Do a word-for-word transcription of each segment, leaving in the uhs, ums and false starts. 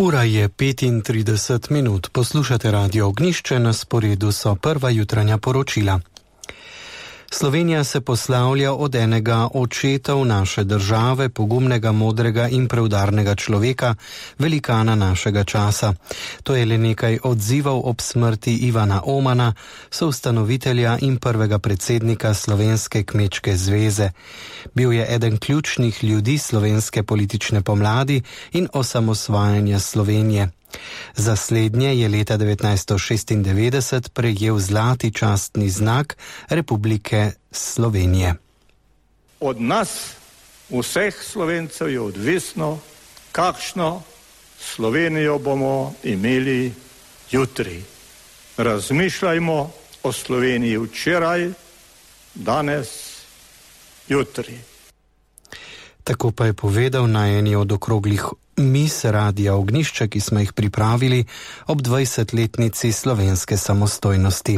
Ura je petintrideset minut. Poslušate Radio Ognjišče, na sporedu so prva jutranja poročila. Slovenija se poslavlja od enega očetov naše države, pogumnega, modrega in preudarnega človeka, velikana našega časa. To je le nekaj odzivov ob smrti Ivana Omana, soustanovitelja in prvega predsednika Slovenske kmečke zveze. Bil je eden ključnih ljudi slovenske politične pomladi in osamosvajanja Slovenije. Za slednje je leta devetnajststo šestindevetdeset prejel zlati častni znak Republike Slovenije. Od nas, vseh Slovencev, je odvisno, kakšno Slovenijo bomo imeli jutri. Razmišljajmo o Sloveniji včeraj, danes, jutri. Tako pa je povedal na eni od okroglih mis Radia Ognjišče, ki smo jih pripravili ob dvajsetletnici slovenske samostojnosti.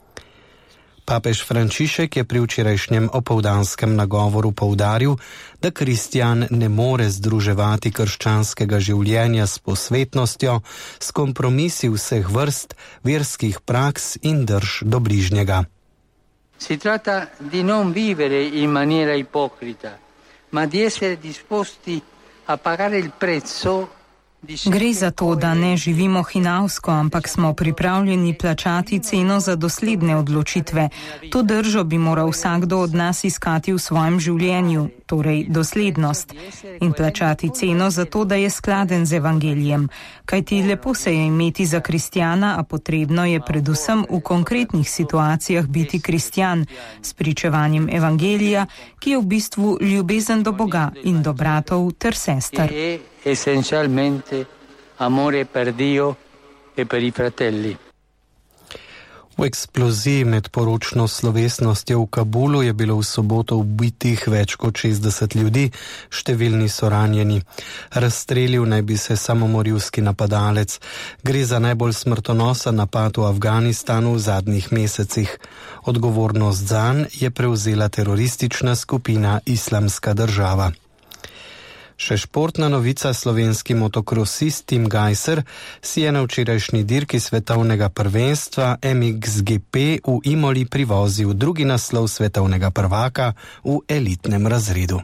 Papež Frančišek je pri včerajšnjem opoldanskem nagovoru poudaril, da kristjan ne more združevati krščanskega življenja s posvetnostjo, s kompromisi vseh vrst, verskih praks in drž do bližnjega. Si tratta di non vivere in maniera ipocrita, ma di essere disposti a pagare il prezzo. Gre za to, da ne živimo hinavsko, ampak smo pripravljeni plačati ceno za dosledne odločitve. To držo bi moral vsakdo od nas iskati v svojem življenju, torej doslednost, in plačati ceno za to, da je skladen z evangelijem. Kajti lepo se je imeti za kristjana, a potrebno je predvsem v konkretnih situacijah biti kristjan, s pričevanjem evangelija, ki je v bistvu ljubezen do Boga in do bratov ter sester. Essenzialmente amore per Dio e per i fratelli. V eksploziji med poročno slovesnostjo v Kabulu je bilo v soboto ubitih več kot šestdeset ljudi, številni so ranjeni. Razstrelil naj bi se samomorilski napadalec. Gre za najbolj smrtonosen napad v Afganistanu v zadnjih mesecih. Odgovornost zanj je prevzela teroristična skupina Islamska država. Še športna novica, slovenski motokrosist Tim Gajser si je na včerajšnji dirki svetovnega prvenstva M X G P v Imoli privozil drugi naslov svetovnega prvaka v elitnem razredu.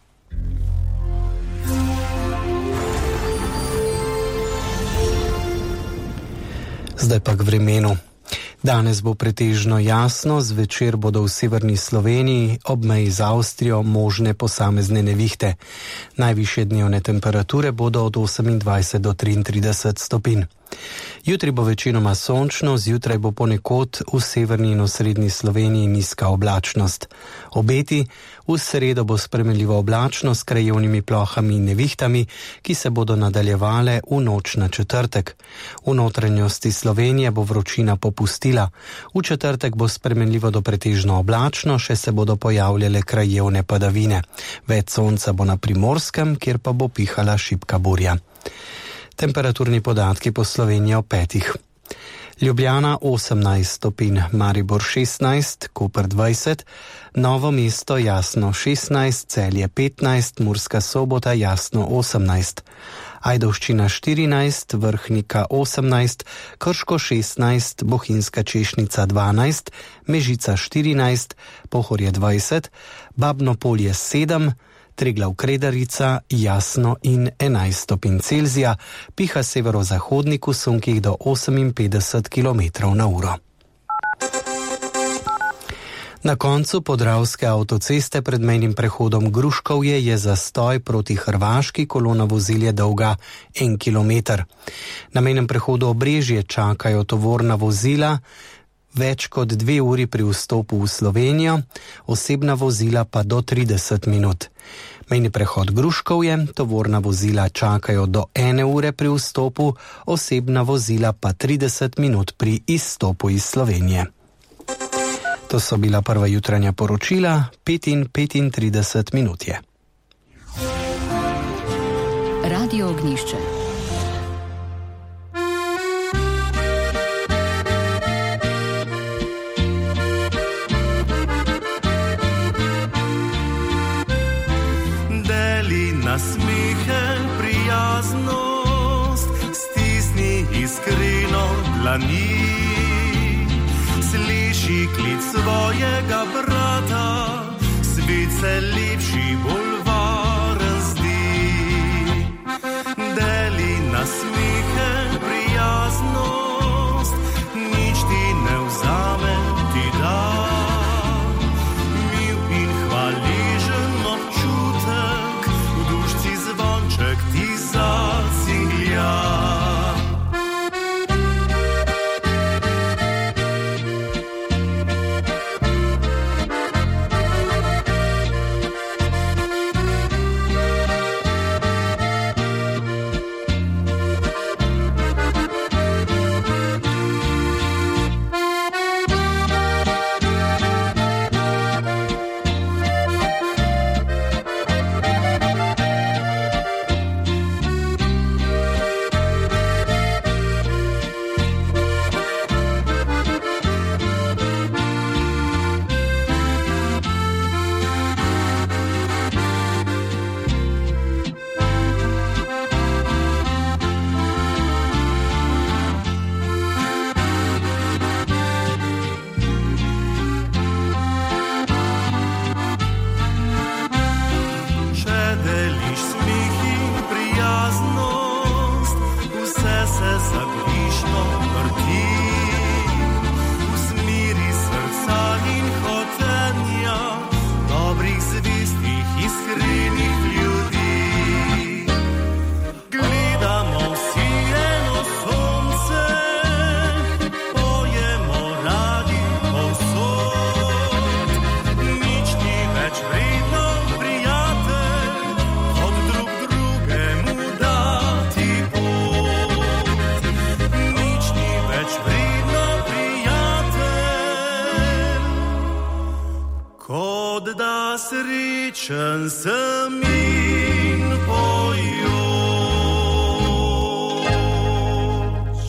Zdaj pa k vremenu. Danes bo pretežno jasno, zvečer bodo v severni Sloveniji ob meji z Avstrijo možne posamezne nevihte. Najvišje dnevne temperature bodo od osemindvajset do triintrideset stopinj. Jutri bo večinoma sončno, zjutraj bo ponekod v severni in osrednji Sloveniji nizka oblačnost. Obeti: v sredo bo spremenljivo oblačno s krajevnimi plohami in nevihtami, ki se bodo nadaljevale v noč na četrtek. V notranjosti Slovenije bo vročina popustila. V četrtek bo spremenljivo do pretežno oblačno, še se bodo pojavljale krajevne padavine. Več sonca bo na Primorskem, kjer pa bo pihala šibka burja. Temperaturni podatki po Sloveniji o petih. Ljubljana osemnajst stopinj, Maribor šestnajst, Koper dvajset, Novo mesto jasno šestnajst, Celje petnajst, Murska Sobota jasno osemnajst, Ajdovščina štirinajst, Vrhnika osemnajst, Krško šestnajst, Bohinjska Češnica dvanajst, Mežica štirinajst, Pohorje dvajset, Babno Polje sedem, Triglav Kredarica jasno in enajst stopinj Celzija, piha severozahodnik v sunkih do oseminpetdeset kilometrov na uro. Na koncu podravske avtoceste pred mejnim prehodom Gruškovje je zastoj proti Hrvaški, kolona vozil je dolga en kilometer. Na mejnem prehodu Obrežje čakajo tovorna vozila več kot dve uri pri vstopu v Slovenijo, osebna vozila pa do trideset minut. Mejni prehod Gruškovje, tovorna vozila čakajo do ene ure pri vstopu, osebna vozila pa trideset minut pri izstopu iz Slovenije. To so bila prva jutranja poročila, pet in petintrideset minut je. Radio Ognjišče. Nasmehe, prijaznost, strani. Sliši klic svojega brata, svet se lepši, bolj varen zdi. Deli nasmehe, prijaznost, nič ti ne vzame, ti da. Mil in hvaležen občutek, v dušci zvonček ti zacilja. Srečen sem in pojoč.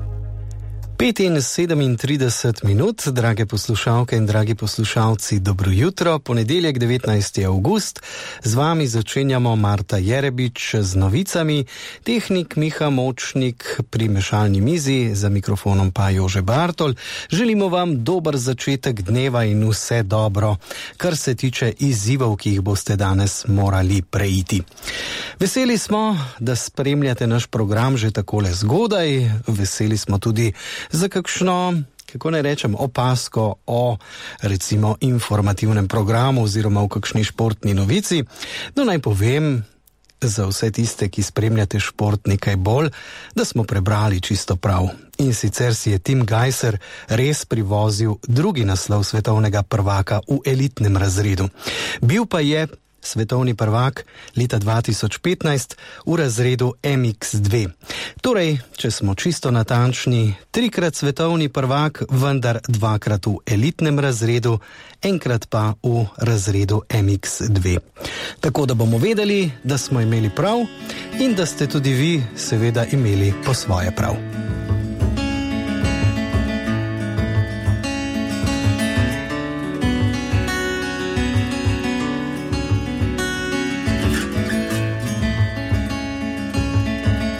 petinsedemintrideseti minut, drage poslušalke in dragi poslušalci, dobro jutro, ponedeljek devetnajsti avgust, z vami začenjamo Marta Jerebič z novicami, tehnik Miha Močnik pri mešalni mizi, za mikrofonom pa Jože Bartol. Želimo vam dober začetek dneva in vse dobro, kar se tiče izzivov, ki jih boste danes morali preiti. Veseli smo, da spremljate naš program že takole zgodaj, veseli smo tudi za kakšno, kako ne rečem, opasko o recimo informativnem programu oziroma v kakšni športni novici. No, naj povem za vse tiste, ki spremljate šport nekaj bolj, da smo prebrali čisto prav. In sicer si je Tim Gajser res privozil drugi naslov svetovnega prvaka v elitnem razredu. Bil pa je svetovni prvak leta dva tisoč petnajst v razredu M X dve. Torej, če smo čisto natančni, trikrat svetovni prvak, vendar dvakrat v elitnem razredu, enkrat pa v razredu M X dve. Tako da bomo vedeli, da smo imeli prav in da ste tudi vi seveda imeli po svoje prav.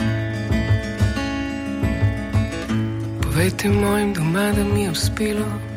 Povejte mojim doma, da mi je uspelo